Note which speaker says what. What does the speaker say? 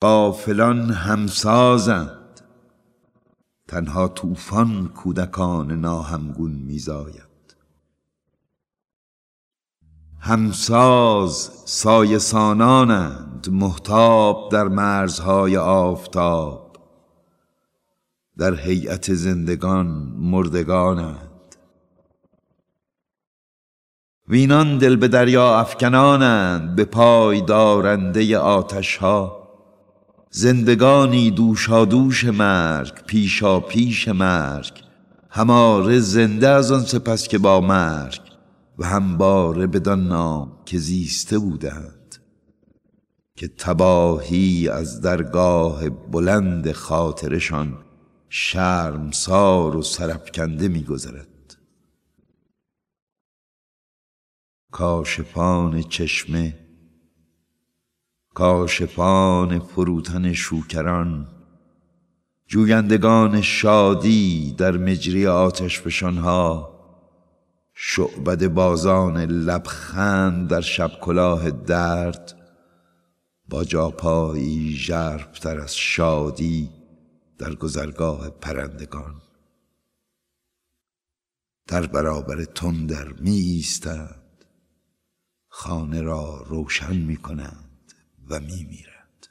Speaker 1: غافلان همسازند، تنها طوفان کودکان ناهمگون میزاید. همساز سایه سانانند، مهتاب در مرزهای آفتاب، در هیئت زندگان مردگانند. وینان دل به دریا افکنانند، به پای دارنده آتش ها. زندگانی دوشادوش مرگ، پیشا پیش مرگ، هماره زنده از آن سپس که با مرگ، و همباره بدان نام که زیسته بودند، که تباهی از درگاه بلند خاطرشان شرمسار و سرافکنده می‌گذرد. کاشفان چشمه، کاشفان فروتن شوکران، جویندگان شادی در مجری آتش فشانها، شعبده بازان لبخند در شب کلاه درد، با جاپایی ژرف‌تر از شادی در گذرگاه پرندگان. در برابر تندر می ایستند، خانه را روشن می کنند و می میرند.